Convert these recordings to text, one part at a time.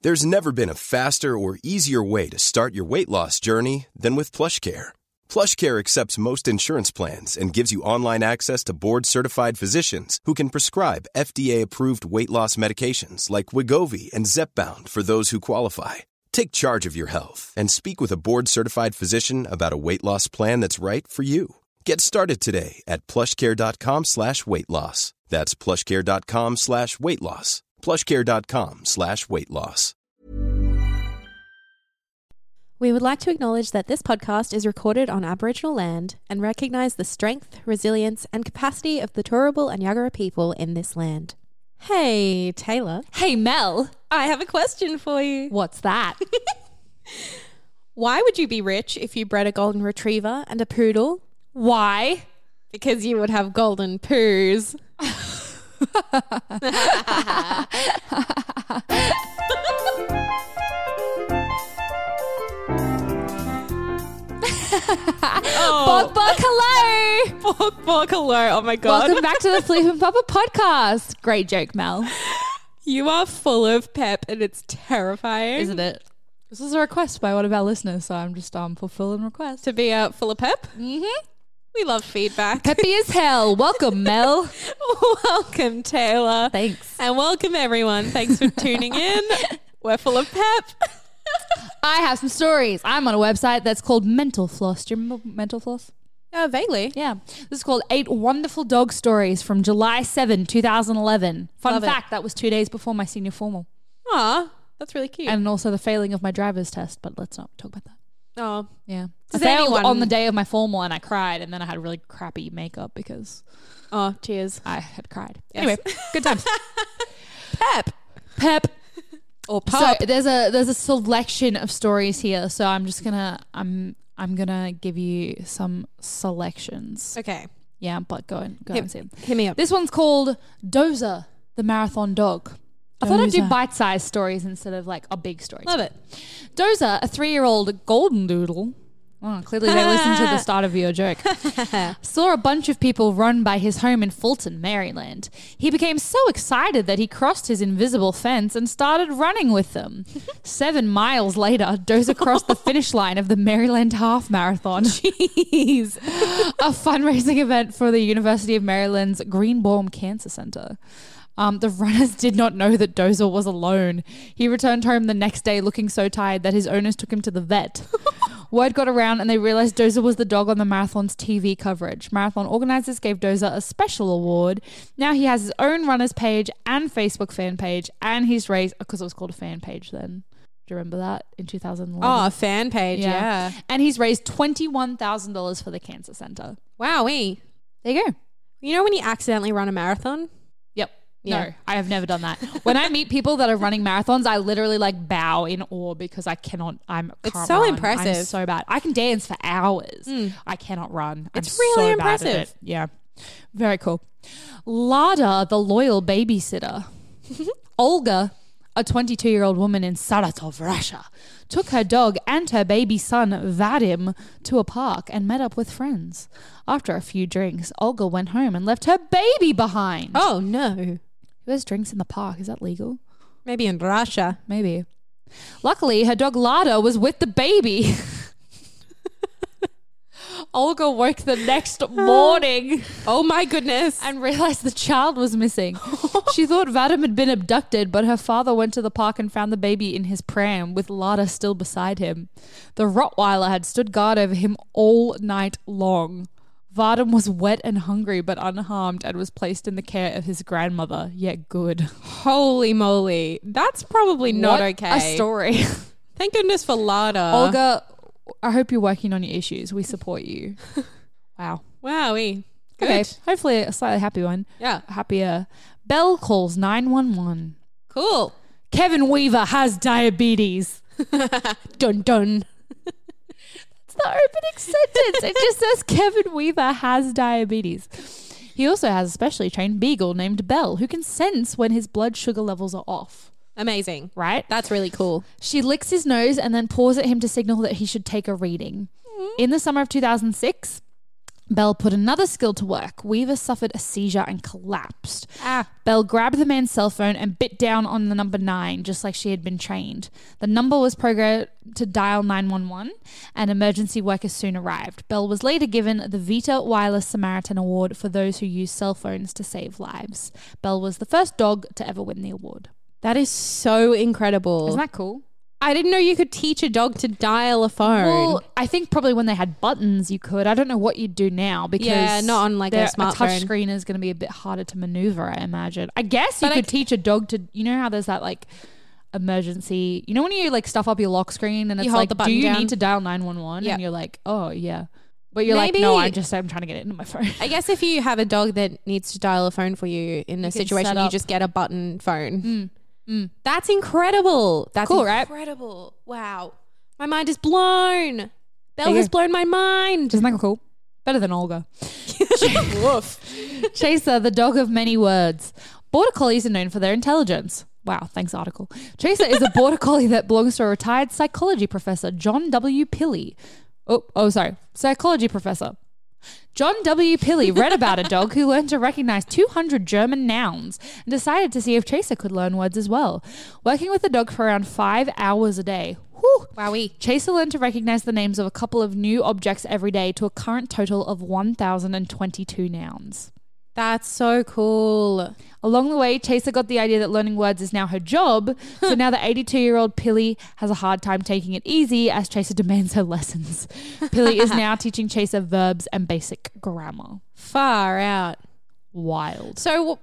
There's never been a faster or easier way to start your weight loss journey than with PlushCare. PlushCare accepts most insurance plans and gives you online access to board-certified physicians who can prescribe FDA-approved weight loss medications like Wegovy and Zepbound for those who qualify. Take charge of your health and speak with a board-certified physician about a weight loss plan that's right for you. Get started today at plushcare.com/weight loss. That's plushcare.com/weight loss. plushcare.com/weight loss. We would like to acknowledge that this podcast is recorded on Aboriginal land and recognise the strength, resilience and capacity of the Turrbal and Yagara people in this land. Hey, Taylor. Hey, Mel. I have a question for you. What's that? Why would you be rich if you bred a golden retriever and a poodle? Why? Because you would have golden poos. Bog Bog, hello. Bog Bog, hello. Oh my God. Welcome back to the Flip and Papa podcast. Great joke, Mel. You are full of pep and it's terrifying. Isn't it? This is a request by one of our listeners, so I'm just fulfilling request. To be full of pep? Mm-hmm. We love feedback. Peppy as hell. Welcome, Mel. Welcome, Taylor. Thanks. And welcome, everyone. Thanks for tuning in. We're full of pep. I have some stories. I'm on a website that's called Mental Floss. Do you remember Mental Floss? Vaguely. Yeah. This is called 8 Wonderful Dog Stories from July 7, 2011. Fun fact, that was 2 days before my senior formal. Aw, that's really cute. And also the failing of my driver's test, but let's not talk about that. Oh. Yeah. I failed on the day of my formal and I cried, and then I had really crappy makeup because... Oh, cheers. I had cried. Yes. Anyway, good times. Pep. Or pop. So there's a selection of stories here, so I'm just gonna I'm gonna give you some selections. Okay. Yeah, but go and see them. Hit me up. This one's called Dozer, the marathon dog. I thought I'd do bite-sized stories instead of like a big story. Love it. Dozer, a 3-year-old golden doodle. Oh, clearly they listened to the start of your joke. Saw a bunch of people run by his home in Fulton, Maryland. He became so excited that he crossed his invisible fence and started running with them. 7 miles later, Dozer crossed the finish line of the Maryland Half Marathon. Jeez. A fundraising event for the University of Maryland's Greenbaum Cancer Center. The runners did not know that Dozer was alone. He returned home the next day looking so tired that his owners took him to the vet. Word got around and they realized Dozer was the dog on the marathon's TV coverage. Marathon organizers gave Dozer a special award. Now he has his own runners page and Facebook fan page, and he's raised, because it was called a fan page then. Do you remember that in 2011? Oh, a fan page, yeah. And he's raised $21,000 for the cancer center. Wowee. There you go. You know when you accidentally run a marathon? Yep. Yeah. No, I have never done that. When I meet people that are running marathons, I literally like bow in awe because I cannot. It's so impressive. I'm so bad. I can dance for hours. I cannot run. It's I'm really so impressive. Bad at it. Yeah, very cool. Lada, the loyal babysitter. Olga, a 22-year-old woman in Saratov, Russia, took her dog and her baby son, Vadim, to a park and met up with friends. After a few drinks, Olga went home and left her baby behind. Oh, no. Who has drinks in the park? Is that legal? Maybe in Russia. Maybe. Luckily, her dog Lada was with the baby. Olga woke the next morning. Oh my goodness. And realized the child was missing. She thought Vadim had been abducted, but her father went to the park and found the baby in his pram with Lada still beside him. The Rottweiler had stood guard over him all night long. Vadim was wet and hungry but unharmed and was placed in the care of his grandmother. Yet good. Holy moly. That's probably not okay. A story. Thank goodness for Lada. Olga, I hope you're working on your issues. We support you. Wow. Wowee. Good. Okay, hopefully a slightly happy one. Yeah. Happier. Belle calls 911. Cool. Kevin Weaver has diabetes. Dun dun. The opening sentence. It just says Kevin Weaver has diabetes. He also has a specially trained beagle named Belle who can sense when his blood sugar levels are off. Amazing. Right? That's really cool. She licks his nose and then paws at him to signal that he should take a reading. In the summer of 2006, Belle put another skill to work. Weaver suffered a seizure and collapsed. Belle grabbed the man's cell phone and bit down on the number 9, just like she had been trained. The number was programmed to dial 911, and emergency workers soon arrived. Belle was later given the Vita Wireless Samaritan Award for those who use cell phones to save lives. Belle was the first dog to ever win the award. That is so incredible. Isn't that cool? I didn't know you could teach a dog to dial a phone. Well, I think probably when they had buttons, you could. I don't know what you'd do now because not on like a smartphone. A touch screen is going to be a bit harder to maneuver, I imagine. I guess you could teach a dog to, you know how there's that like emergency, you know when you like stuff up your lock screen and it's like, do you need to dial 911? And you're like, oh yeah. But you're like, no, I'm trying to get it into my phone. I guess if you have a dog that needs to dial a phone for you in a situation, you just get a button phone. That's incredible. That's cool, incredible. Right? Wow. My mind is blown. Belle has blown my mind. Isn't that cool? Better than Olga. Woof. Chaser, the dog of many words. Border Collies are known for their intelligence. Wow, thanks article. Chaser is a Border Collie that belongs to a retired psychology professor, John W. Pilley. Psychology professor. John W. Pilley read about a dog who learned to recognize 200 German nouns and decided to see if Chaser could learn words as well. Working with the dog for around 5 hours a day. Wowee. Chaser learned to recognize the names of a couple of new objects every day to a current total of 1,022 nouns. That's so cool. Along the way, Chaser got the idea that learning words is now her job. So now the 82-year-old Pilley has a hard time taking it easy as Chaser demands her lessons. Pilley is now teaching Chaser verbs and basic grammar. Far out. Wild. So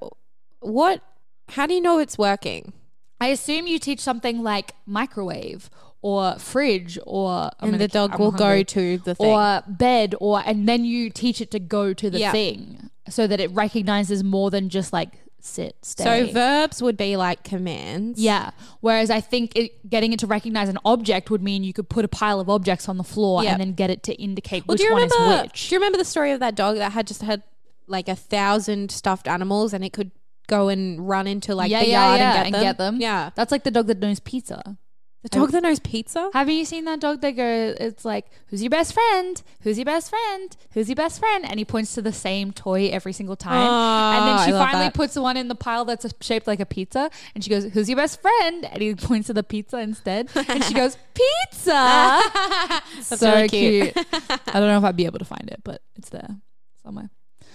how do you know it's working? I assume you teach something like microwave or fridge or... And the dog will go to the thing. Or bed and then you teach it to go to the thing so that it recognizes more than just like sit, stay. So verbs would be like commands. Yeah. Whereas I think getting it to recognize an object would mean you could put a pile of objects on the floor and then get it to indicate which one is which. Do you remember the story of that dog that had like 1,000 stuffed animals and it could go and run into like the yard and get them? Yeah. That's like the dog that knows pizza. The dog that knows pizza? Have you seen that dog that goes, it's like, who's your best friend? Who's your best friend? Who's your best friend? And he points to the same toy every single time. And then she finally puts the one in the pile that's shaped like a pizza. And she goes, who's your best friend? And he points to the pizza instead. And she goes, pizza. That's so really cute. I don't know if I'd be able to find it, but it's there somewhere.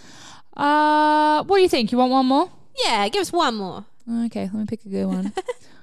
What do you think? You want one more? Yeah, give us one more. Okay, let me pick a good one.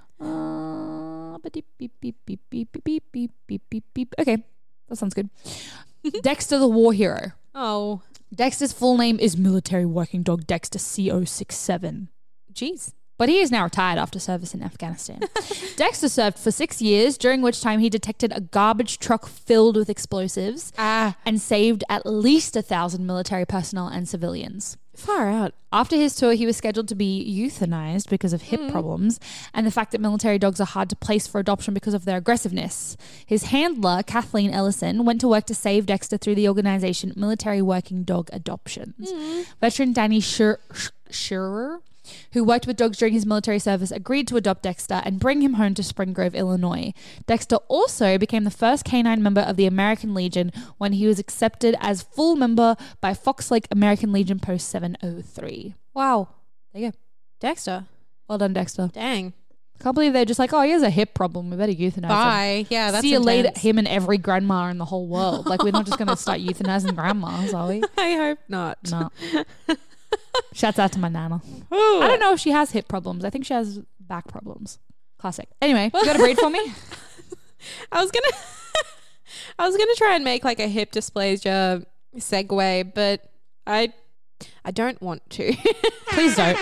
Okay, that sounds good. Dexter the war hero. Oh. Dexter's full name is Military Working Dog Dexter CO67. Jeez. But he is now retired after service in Afghanistan. Dexter served for 6 years, during which time he detected a garbage truck filled with explosives and saved at least 1,000 military personnel and civilians. Far out. After his tour, he was scheduled to be euthanized because of hip problems and the fact that military dogs are hard to place for adoption because of their aggressiveness. His handler, Kathleen Ellison, went to work to save Dexter through the organization Military Working Dog Adoptions. Veteran Danny Shearer, who worked with dogs during his military service, agreed to adopt Dexter and bring him home to Spring Grove, Illinois. Dexter also became the first canine member of the American Legion when he was accepted as full member by Fox Lake American Legion Post 703. Wow. There you go. Dexter. Well done, Dexter. Dang. Can't believe they're just like, oh, he has a hip problem. We better euthanize him. Bye. Yeah, that's See you intense. later, him and every grandma in the whole world. Like, we're not just going to start euthanizing grandmas, are we? I hope not. No. Shouts out to my nana. Ooh. I don't know if she has hip problems. I think she has back problems. Classic. Anyway, you got a breed for me? I was gonna try and make like a hip dysplasia segue, but I don't want to. Please don't.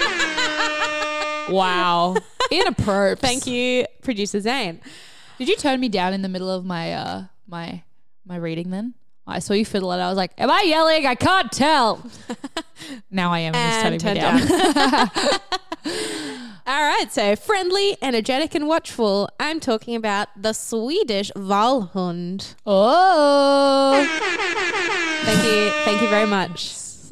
Wow. Inappropriate. Thank you, producer Zane. Did you turn me down in the middle of my my reading then? I saw you fiddle it. I was like, am I yelling? I can't tell. Now I am. And just turning me down. All right. So friendly, energetic and watchful. I'm talking about the Swedish Valhund. Oh. Thank you. Thank you very much.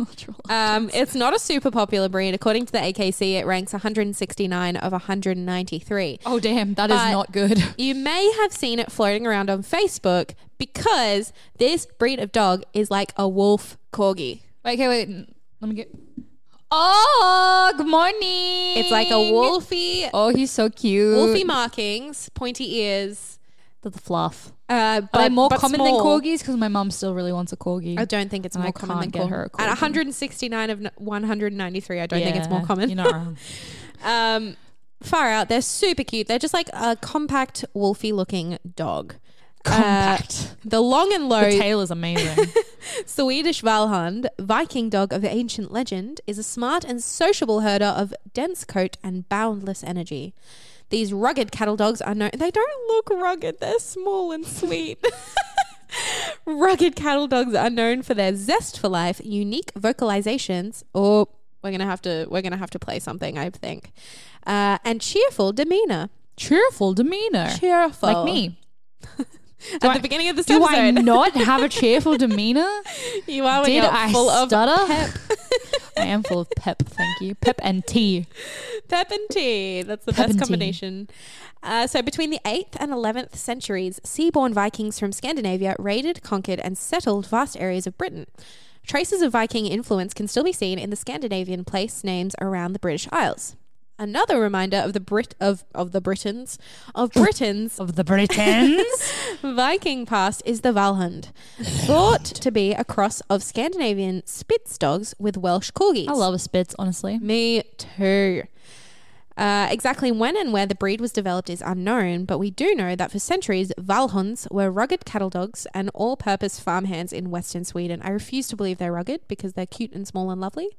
It's not a super popular breed. According to the AKC, it ranks 169 of 193. Oh, damn. That is not good. You may have seen it floating around on Facebook because this breed of dog is like a wolf corgi. Wait. Let me get... Oh, good morning. It's like a wolfy... Oh, he's so cute. Wolfy markings, pointy ears. The fluff. But Are they more common small. than corgis? Because my mum still really wants a corgi. I don't think it's And more I common can't than get her a At corgi. 169 of 193, I don't think it's more common. You're not wrong. Far out. They're super cute. They're just like a compact, wolfy looking dog. Compact. The long and low The tail is amazing. Swedish Valhund, Viking dog of ancient legend, is a smart and sociable herder of dense coat and boundless energy. These rugged cattle dogs are known... They don't look rugged. They're small and sweet. Rugged cattle dogs are known for their zest for life, unique vocalizations, or we're gonna have to play something, I think, and cheerful demeanor. Cheerful demeanor. Cheerful, Like me. At the beginning of this Do episode, I not have a cheerful demeanor? you are when Did you're I full stutter? of pep. I am full of pep, thank you. Pep and tea. Pep and tea. That's the Pep best and tea. combination. So between the 8th and 11th centuries, seaborne Vikings from Scandinavia raided, conquered, and settled vast areas of Britain. Traces of Viking influence can still be seen in the Scandinavian place names around the British Isles. Another reminder of the Britons Viking past is the Valhund, thought to be a cross of Scandinavian Spitz dogs with Welsh corgis. I love a Spitz, honestly. Me too. Exactly when and where the breed was developed is unknown, but we do know that for centuries, Valhunds were rugged cattle dogs and all-purpose farmhands in western Sweden. I refuse to believe they're rugged because they're cute and small and lovely.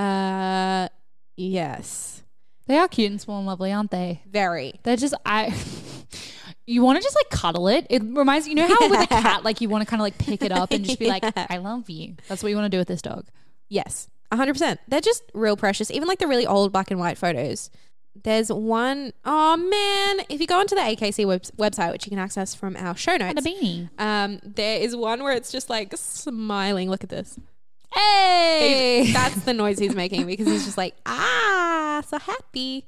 Yes. They are cute and small and lovely, aren't they? Very. They're just... You want to just like cuddle it. It reminds you know how with a cat, like you want to kind of like pick it up and just be like, I love you. That's what you want to do with this dog. Yes, 100%. They're just real precious. Even like the really old black and white photos. There's one, oh man, if you go onto the AKC website, which you can access from our show notes, And a beanie. there is one where it's just like smiling. Look at this. Hey! That's the noise he's making because he's just like, so happy.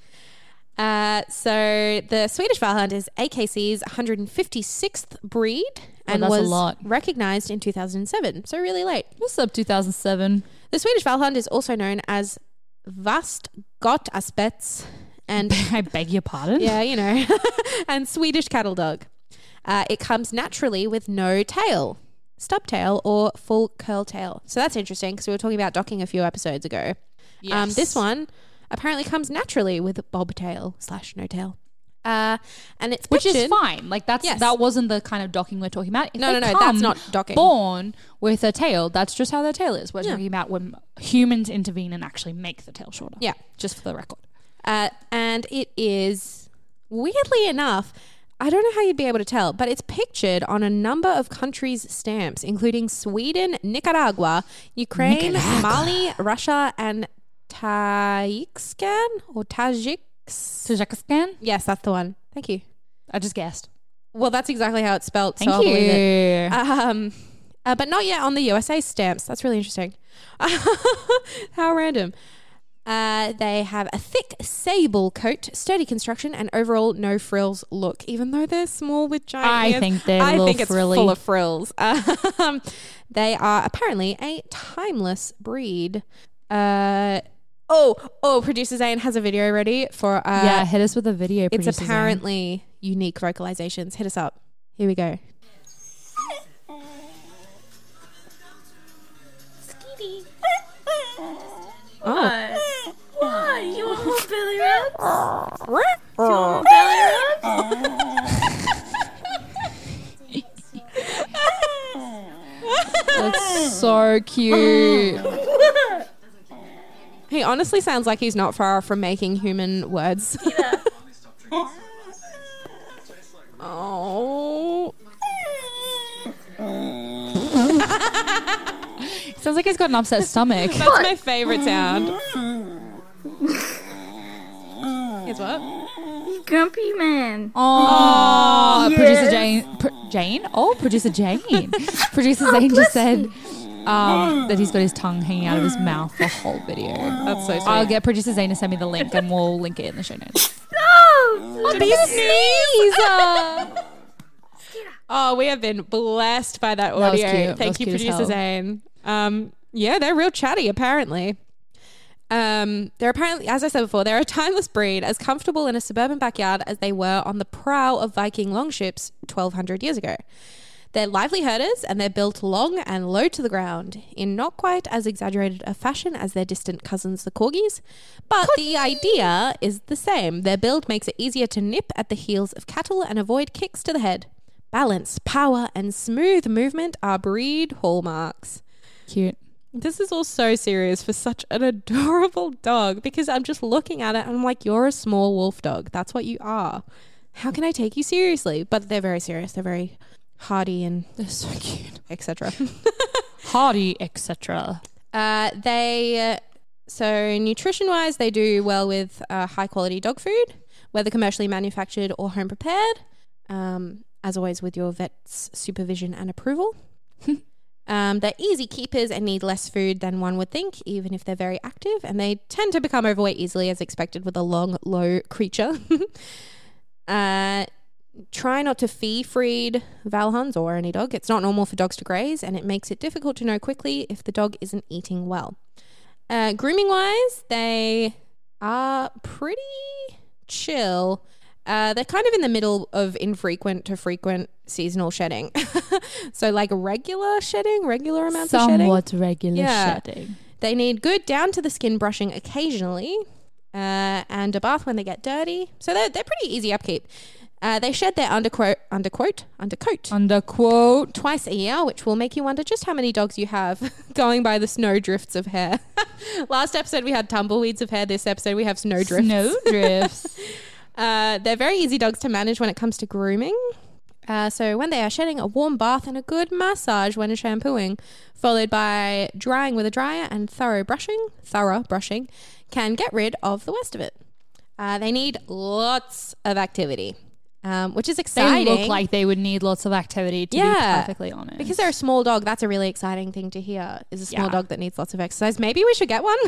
So the Swedish Valhund is AKC's 156th breed and that's a was lot. recognized in 2007. So really late. What's up, 2007? The Swedish Valhund is also known as Västgötaspets and I beg your pardon? yeah, you know, and Swedish cattle dog. It comes naturally with no tail, stub tail or full curl tail. So that's interesting because we were talking about docking a few episodes ago. Yes. This one apparently comes naturally with bobtail / no tail. And it's Which is pictured- fine. Like that wasn't the kind of docking we're talking about. If No, they that's come not docking. Born with a tail, that's just how their tail is. We're talking about when humans intervene and actually make the tail shorter. Yeah. Just for the record. And it is, weirdly enough, I don't know how you'd be able to tell, but it's pictured on a number of countries' stamps, including Sweden, Nicaragua, Ukraine, Mali, Russia, and Tajikistan or Tajikistan? Yes, that's the one. Thank you. I just guessed. Well, that's exactly how it's spelled. Thank so I'll you. believe it. But not yet on the USA stamps. That's really interesting. How random. They have a thick sable coat, sturdy construction, and overall no frills look. Even though they're small with giant ears, I think they're a little it's frilly. full of frills. They are apparently a timeless breed. Producer Zane has a video ready for... yeah, hit us with a video. It's producer Zane. apparently unique vocalizations. Hit us up. Here we go. Skeety. Oh. What? You want more belly rubs? Do you want more belly rubs? That's so cute. He honestly sounds like he's not far from making human words. Oh. Sounds like he's got an upset stomach. That's my favorite sound. Here's what? Grumpy man. Oh, Yes. Producer Jane. Jane? Oh, Producer Jane. Producer Zane just said, that he's got his tongue hanging out of his mouth the whole video. That's so sweet. I'll get producer Zane to send me the link and we'll link it in the show notes. No! Oh, we have been blessed by that was audio. cute. That Thank was you, cute as producer hell. Zane. Yeah, they're real chatty, apparently. They're apparently, as I said before, they're a timeless breed, as comfortable in a suburban backyard as they were on the prow of Viking longships 1,200 years ago. They're lively herders and they're built long and low to the ground in not quite as exaggerated a fashion as their distant cousins, the corgis. But the idea is the same. Their build makes it easier to nip at the heels of cattle and avoid kicks to the head. Balance, power, and smooth movement are breed hallmarks. Cute. This is all so serious for such an adorable dog because I'm just looking at it and I'm like, you're a small wolf dog. That's what you are. How can I take you seriously? But they're very serious. They're very hardy and They're so cute. etc. Hardy, etc. So nutrition-wise, they do well with high-quality dog food, whether commercially manufactured or home prepared, as always with your vet's supervision and approval. They're easy keepers and need less food than one would think, even if they're very active, and they tend to become overweight easily as expected with a long, low creature. Try not to feed Valhunds or any dog. It's not normal for dogs to graze, and it makes it difficult to know quickly if the dog isn't eating well. Grooming-wise, they are pretty chill. They're kind of in the middle of infrequent to frequent seasonal shedding. So like regular amounts of shedding. Somewhat regular shedding. They need good down to the skin brushing occasionally and a bath when they get dirty. So they're pretty easy upkeep. They shed their undercoat twice a year, which will make you wonder just how many dogs you have going by the snow drifts of hair. Last episode we had tumbleweeds of hair. This episode we have snow drifts. They're very easy dogs to manage when it comes to grooming. So when they are shedding, a warm bath and a good massage when shampooing, followed by drying with a dryer and thorough brushing, can get rid of the worst of it. They need lots of activity, which is exciting. They look like they would need lots of activity, to be perfectly honest. Because they're a small dog, that's a really exciting thing to hear, is a small dog that needs lots of exercise. Maybe we should get one.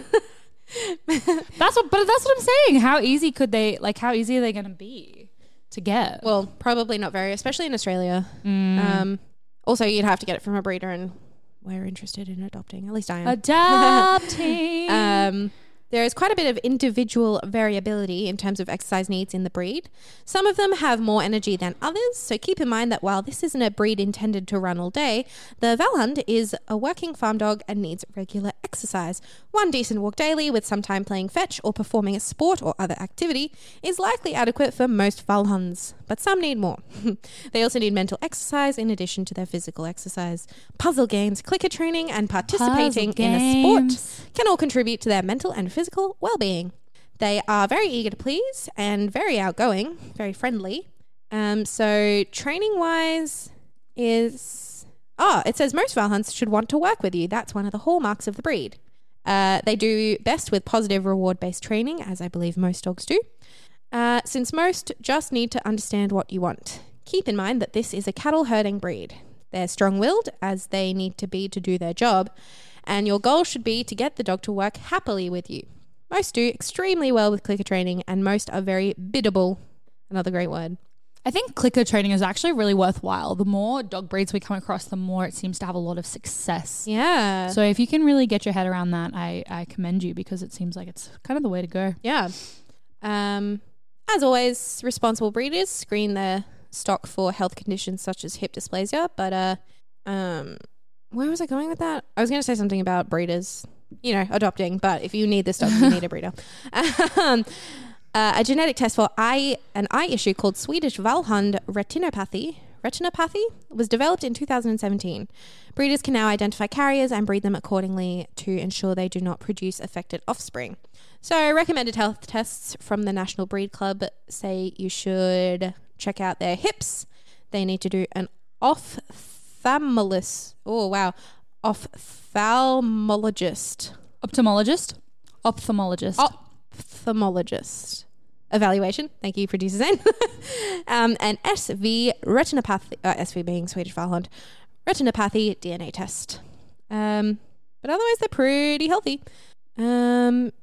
That's what I'm saying. How easy are they going to be to get? Well, probably not very, especially in Australia. Also, you'd have to get it from a breeder, and we're interested in adopting. At least I am. Adopting. There is quite a bit of individual variability in terms of exercise needs in the breed. Some of them have more energy than others, so keep in mind that while this isn't a breed intended to run all day, the Valhund is a working farm dog and needs regular exercise. One decent walk daily with some time playing fetch or performing a sport or other activity is likely adequate for most Valhunds, but some need more. They also need mental exercise in addition to their physical exercise. Puzzle games, clicker training, and participating in a sport can all contribute to their mental and physical well-being. They are very eager to please and very outgoing, very friendly. So training-wise it says most Valhunds should want to work with you. That's one of the hallmarks of the breed. They do best with positive reward-based training, as I believe most dogs do, since most just need to understand what you want. Keep in mind that this is a cattle herding breed. They're strong-willed, as they need to be to do their job, and your goal should be to get the dog to work happily with you. Most do extremely well with clicker training, and most are very biddable. Another great word. I think clicker training is actually really worthwhile. The more dog breeds we come across, the more it seems to have a lot of success. Yeah. So if you can really get your head around that, I commend you, because it seems like it's kind of the way to go. Yeah. As always, responsible breeders screen their stock for health conditions such as hip dysplasia, but where was I going with that? I was going to say something about breeders, adopting, but if you need this dog, you need a breeder. A genetic test for an eye issue called Swedish Valhund retinopathy was developed in 2017. Breeders can now identify carriers and breed them accordingly to ensure they do not produce affected offspring. So recommended health tests from the National Breed Club say you should check out their hips. They need to do an ophthalmologist. Evaluation. Thank you, producer Zane. An SV retinopathy, SV being Swedish Valhund, retinopathy DNA test. But otherwise, they're pretty healthy. And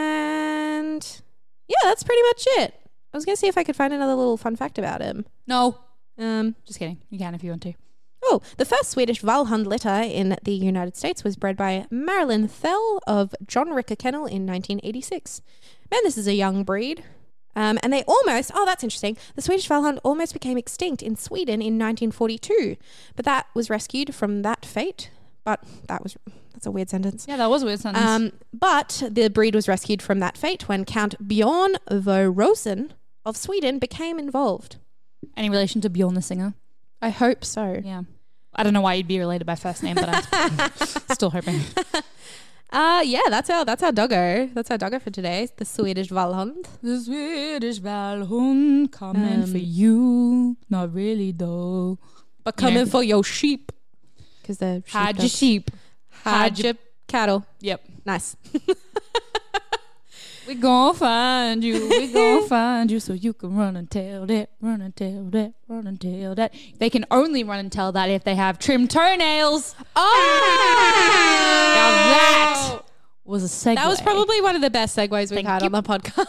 yeah, that's pretty much it. I was going to see if I could find another little fun fact about him. No. Just kidding. You can if you want to. Oh, the first Swedish Valhund litter in the United States was bred by Marilyn Thell of John Ricker Kennel in 1986. Man, this is a young breed. And they almost, that's interesting. The Swedish Valhund almost became extinct in Sweden in 1942, but that was rescued from that fate. But that's a weird sentence. Yeah, that was a weird sentence. But the breed was rescued from that fate when Count Bjorn Vo Rosen of Sweden became involved. Any relation to Bjorn the singer? I hope so. Yeah. I don't know why you'd be related by first name, but I'm still hoping. Yeah, that's our doggo. That's our doggo for today. The Swedish Valhund. The Swedish Valhund coming for you. Not really though. But coming for your sheep. Because they're sheep. Hide your sheep. Hide your cattle. Yep. Nice. We gon' find you. We gon' find you so you can run and tell that, run and tell that, run and tell that. They can only run and tell that if they have trimmed toenails. Oh! Now that was a segue. That was probably one of the best segues we've had on the podcast.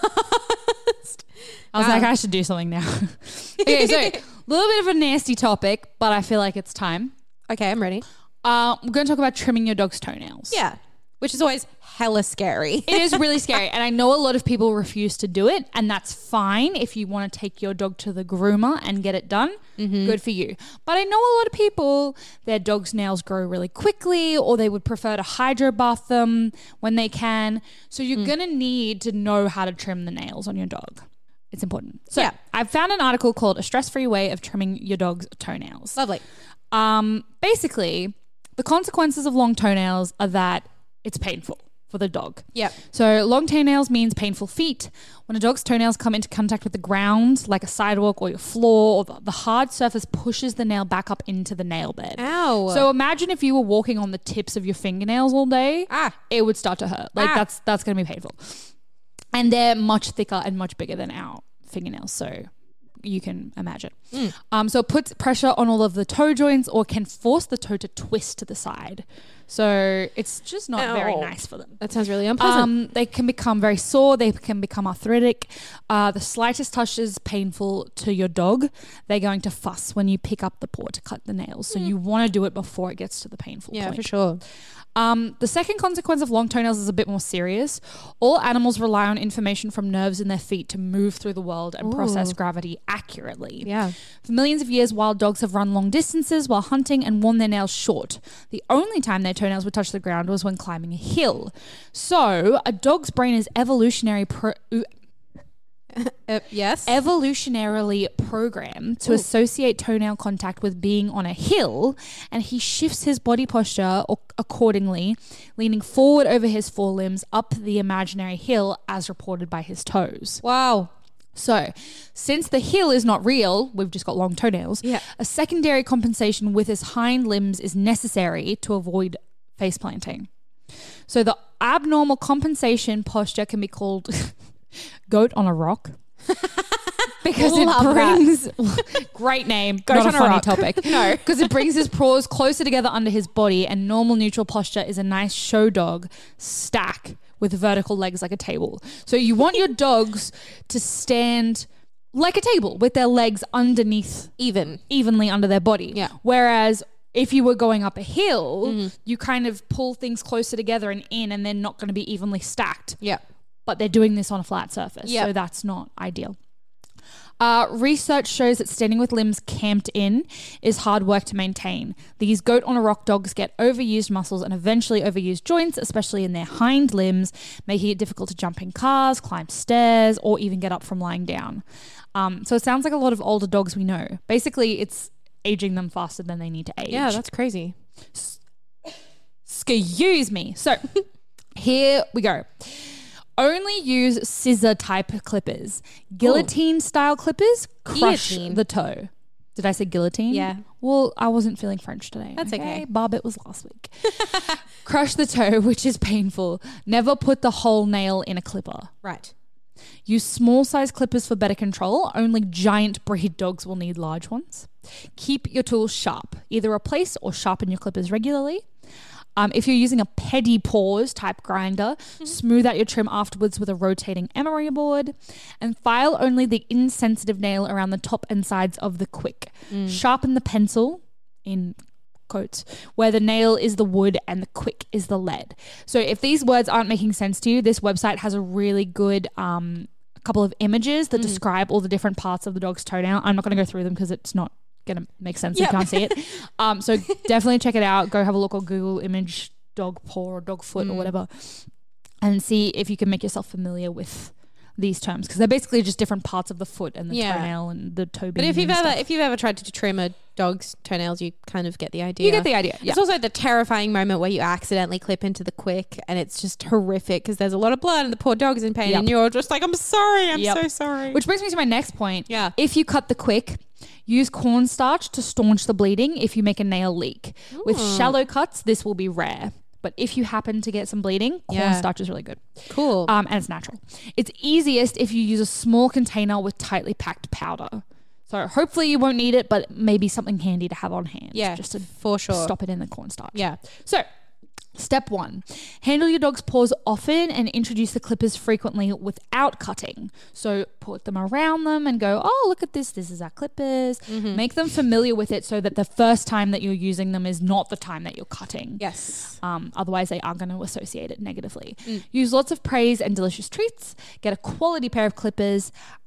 I was like, I should do something now. Okay, so a little bit of a nasty topic, but I feel like it's time. Okay, I'm ready. We're going to talk about trimming your dog's toenails. Yeah, which is always hella scary. It is really scary. And I know a lot of people refuse to do it. And that's fine if you want to take your dog to the groomer and get it done. Mm-hmm. Good for you. But I know a lot of people, their dog's nails grow really quickly or they would prefer to hydro bath them when they can. So you're going to need to know how to trim the nails on your dog. It's important. So yeah. I found an article called A Stress-Free Way of Trimming Your Dog's Toenails. Lovely. Basically, the consequences of long toenails are that it's painful for the dog. Yeah. So long toenails means painful feet. When a dog's toenails come into contact with the ground, like a sidewalk or your floor, or the hard surface pushes the nail back up into the nail bed. Ow. So imagine if you were walking on the tips of your fingernails all day, it would start to hurt. Like that's going to be painful. And they're much thicker and much bigger than our fingernails. So you can imagine. So it puts pressure on all of the toe joints or can force the toe to twist to the side. So it's just not very nice for them. That sounds really unpleasant. They can become very sore. They can become arthritic. The slightest touch is painful to your dog. They're going to fuss when you pick up the paw to cut the nails. So you want to do it before it gets to the painful point. Yeah, for sure. The second consequence of long toenails is a bit more serious. All animals rely on information from nerves in their feet to move through the world and process gravity accurately. Yeah. For millions of years, wild dogs have run long distances while hunting and worn their nails short. The only time their toenails would touch the ground was when climbing a hill. So a dog's brain is evolutionarily programmed to associate toenail contact with being on a hill, and he shifts his body posture accordingly, leaning forward over his forelimbs up the imaginary hill as reported by his toes. Wow. So, since the hill is not real, we've just got long toenails, a secondary compensation with his hind limbs is necessary to avoid face planting. So, the abnormal compensation posture can be called goat on a rock. Because it brings great name, goat not on a funny rock. topic. No, because it brings his paws closer together under his body, and normal neutral posture is a nice show dog stack with vertical legs like a table. So you want your dogs to stand like a table with their legs underneath, evenly under their body. Yeah. Whereas if you were going up a hill, you kind of pull things closer together and in, and they're not going to be evenly stacked. Yeah. But they're doing this on a flat surface. Yep. So that's not ideal. Research shows that standing with limbs camped in is hard work to maintain. These goat on a rock dogs get overused muscles and eventually overused joints, especially in their hind limbs, making it difficult to jump in cars, climb stairs, or even get up from lying down. So it sounds like a lot of older dogs we know. Basically, it's aging them faster than they need to age. Yeah, that's crazy. Excuse me. So here we go. Only use scissor type clippers. Guillotine style clippers crush the toe. Did I say guillotine? Yeah. Well, I wasn't feeling French today. That's okay. Bob, it was last week. Crush the toe, which is painful. Never put the whole nail in a clipper. Right. Use small size clippers for better control. Only giant breed dogs will need large ones. Keep your tools sharp. Either replace or sharpen your clippers regularly. If you're using a pedi paws type grinder, smooth out your trim afterwards with a rotating emery board, and file only the insensitive nail around the top and sides of the quick. Sharpen the pencil in quotes where the nail is the wood and the quick is the lead. So if these words aren't making sense to you, this website has a really good couple of images that describe all the different parts of the dog's toenail. I'm not going to go through them because it's not going to make sense. You can't see it. So definitely check it out. Go have a look on Google image dog paw or dog foot or whatever and see if you can make yourself familiar with these terms, because they're basically just different parts of the foot and the toenail and the toe bean. But if you've ever tried to trim a dog's toenails, you kind of get the idea. You get the idea. Yeah. It's also the terrifying moment where you accidentally clip into the quick and it's just horrific because there's a lot of blood and the poor dog's in pain and you're just like, I'm sorry, I'm so sorry. Which brings me to my next point. Yeah. If you cut the quick, use cornstarch to staunch the bleeding if you make a nail leak. With shallow cuts, this will be rare. But if you happen to get some bleeding, cornstarch is really good. Cool. And it's natural. It's easiest if you use a small container with tightly packed powder. So hopefully you won't need it, but maybe something handy to have on hand. Yeah, just to for sure. Stop it in the cornstarch. Yeah. So step 1, handle your dog's paws often and introduce the clippers frequently without cutting. So put them around them and go, oh, look at this. This is our clippers. Make them familiar with it so that the first time that you're using them is not the time that you're cutting. Yes. Otherwise, they are going to associate it negatively. Use lots of praise and delicious treats. Get a quality pair of clippers.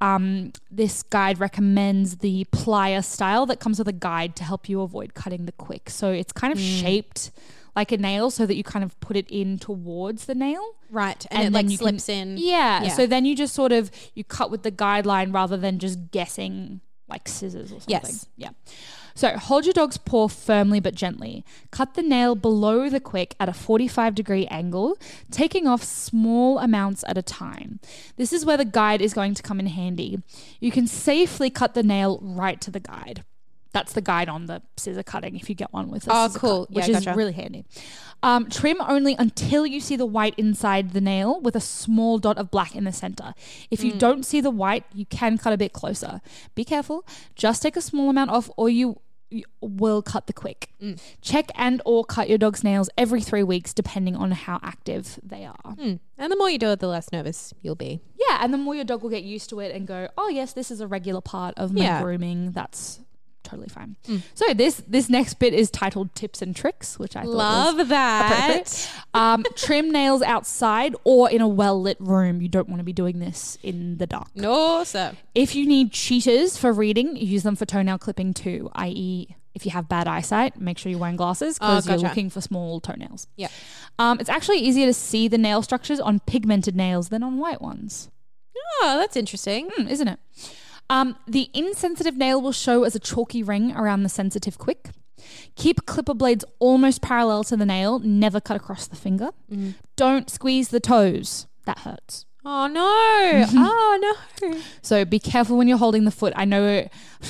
This guide recommends the plier style that comes with a guide to help you avoid cutting the quick. So it's kind of shaped like a nail so that you kind of put it in towards the nail. Right. And it like slips in. Yeah. So then you just sort of, you cut with the guideline rather than just guessing like scissors or something. Yes. Yeah. So hold your dog's paw firmly but gently. Cut the nail below the quick at a 45-degree angle, taking off small amounts at a time. This is where the guide is going to come in handy. You can safely cut the nail right to the guide. That's the guide on the scissor cutting if you get one with a scissor cut, which is really handy. Trim only until you see the white inside the nail with a small dot of black in the center. If you don't see the white, you can cut a bit closer. Be careful. Just take a small amount off or you will cut the quick. Check and or cut your dog's nails every 3 weeks depending on how active they are. And the more you do it, the less nervous you'll be. Yeah, and the more your dog will get used to it and go, oh yes, this is a regular part of my grooming. That's totally fine. So this next bit is titled Tips and Tricks, which I thought was appropriate. Trim nails outside or in a well-lit room. You don't want to be doing this in the dark. No, sir. If you need cheaters for reading, use them for toenail clipping too, i.e. if you have bad eyesight, make sure you're wearing glasses because you're looking for small toenails. Yeah. It's actually easier to see the nail structures on pigmented nails than on white ones. Oh, that's interesting. Isn't it? The insensitive nail will show as a chalky ring around the sensitive quick. Keep clipper blades almost parallel to the nail. Never cut across the finger. Don't squeeze the toes. That hurts. Oh, no. Oh, no. So be careful when you're holding the foot. I know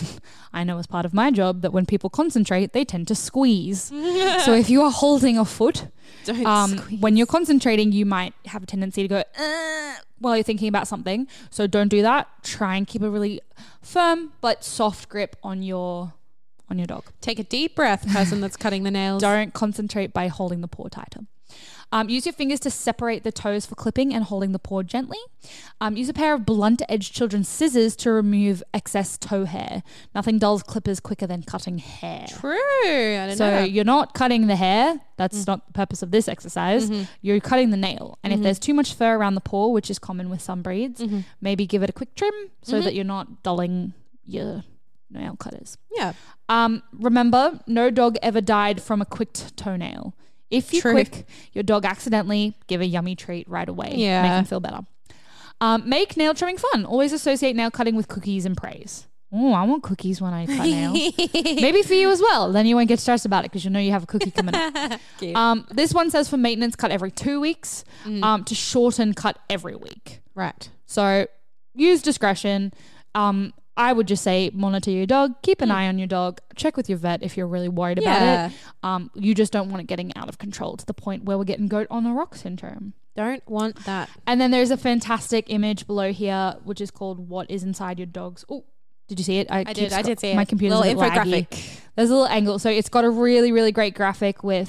as part of my job that when people concentrate, they tend to squeeze. So if you are holding a foot, when you're concentrating, you might have a tendency to go while you're thinking about something. So don't do that. Try and keep a really firm but soft grip on your dog. Take a deep breath, person that's cutting the nails. Don't concentrate by holding the paw tighter. Use your fingers to separate the toes for clipping and holding the paw gently. Use a pair of blunt-edged children's scissors to remove excess toe hair. Nothing dulls clippers quicker than cutting hair. True. I didn't know that. You're not cutting the hair. That's not the purpose of this exercise. You're cutting the nail. And if there's too much fur around the paw, which is common with some breeds, maybe give it a quick trim so that you're not dulling your nail cutters. Yeah. Remember, no dog ever died from a quicked toenail. If you quick your dog accidentally, give a yummy treat right away. Yeah. Make them feel better. Make nail trimming fun. Always associate nail cutting with cookies and praise. Oh, I want cookies when I cut nails. Maybe for you as well. Then you won't get stressed about it because you know you have a cookie coming up. This one says for maintenance, cut every 2 weeks. To shorten, cut every week. Right. So use discretion. I would just say monitor your dog, keep an eye on your dog, check with your vet if you're really worried about it. You just don't want it getting out of control to the point where we're getting goat on the rock syndrome. Don't want that. And then there's a fantastic image below here, which is called What is Inside Your Dog's... Oh, did you see it? I did see it. My computer's a little infographic. There's a little angle. So it's got a really, really great graphic with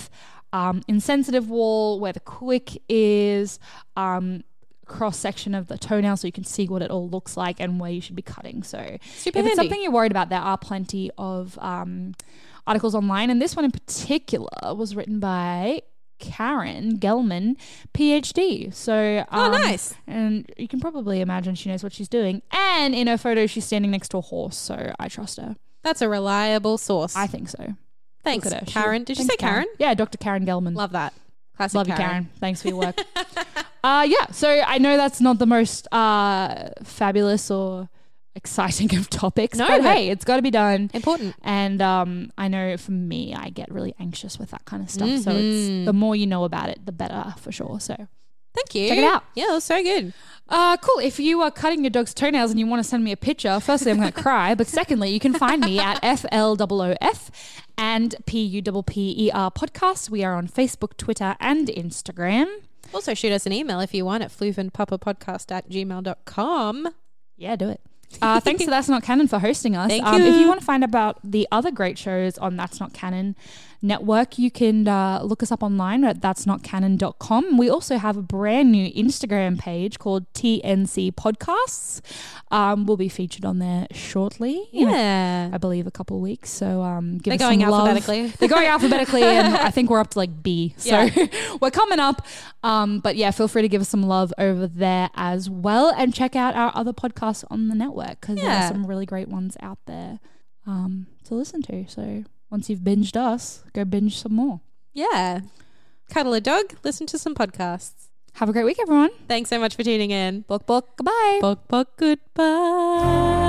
insensitive wall where the quick is, cross section of the toenail so you can see what it all looks like and where you should be cutting. So Super if it's handy. something you're worried about, there are plenty of articles online, and this one in particular was written by Karen Gelman, PhD. So nice. And you can probably imagine she knows what she's doing, and in her photo she's standing next to a horse, so I trust her. That's a reliable source. I think so. Thanks, Look at her. Karen. Did you Thanks, say Karen? Yeah, Dr. Karen Gelman. Love that. Classic Love you, Karen. Thanks for your work. So I know that's not the most fabulous or exciting of topics, but hey, it's got to be done. Important. And I know for me, I get really anxious with that kind of stuff. So it's the more you know about it, the better for sure. So Thank you. check it out. Yeah, it was so good. Cool. If you are cutting your dog's toenails and you want to send me a picture, firstly, I'm going to cry. But secondly, you can find me at FLOOF and PUPPER podcast. We are on Facebook, Twitter, and Instagram. Also, shoot us an email if you want at floofandpuppapodcast@gmail.com. Yeah, do it. Thanks to That's Not Canon for hosting us. Thank you. If you want to find about the other great shows on That's Not Canon Network, you can look us up online at that'snotcanon.com. We also have a brand new Instagram page called TNC Podcasts. We'll be featured on there shortly. Yeah. I believe a couple of weeks. So give They're us going some love. alphabetically. They're going alphabetically, and I think we're up to like B. So Yeah. we're coming up. But yeah, feel free to give us some love over there as well, and check out our other podcasts on the network, because there are some really great ones out there to listen to. So once you've binged us, go binge some more. Yeah. Cuddle a dog, listen to some podcasts. Have a great week, everyone. Thanks so much for tuning in. Book, goodbye. Book, goodbye.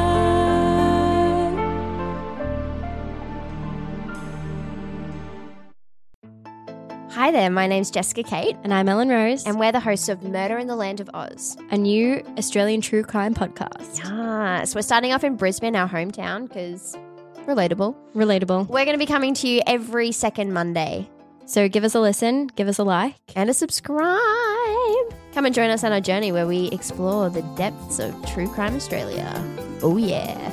Hi there, my name's Jessica Kate, And I'm Ellen Rose, and we're the hosts of Murder in the Land of Oz. a new Australian true crime podcast. Yes, we're starting off in Brisbane, our hometown, because relatable. Relatable. We're going to be coming to you every second Monday. So give us a listen, give us a like. And a subscribe. Come and join us on our journey where we explore the depths of True Crime Australia. Oh yeah.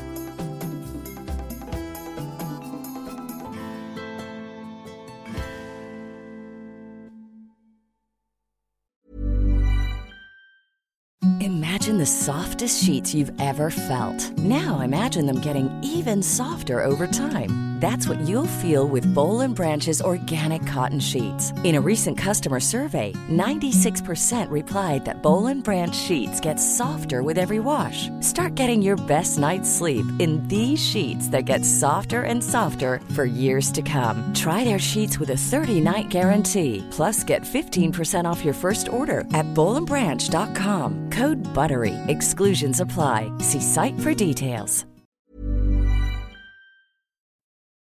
Imagine the softest sheets you've ever felt. Now imagine them getting even softer over time. That's what you'll feel with Boll & Branch's organic cotton sheets. In a recent customer survey, 96% replied that Boll & Branch sheets get softer with every wash. Start getting your best night's sleep in these sheets that get softer and softer for years to come. Try their sheets with a 30-night guarantee. Plus, get 15% off your first order at bollandbranch.com. Code BUTTERY. Exclusions apply. See site for details.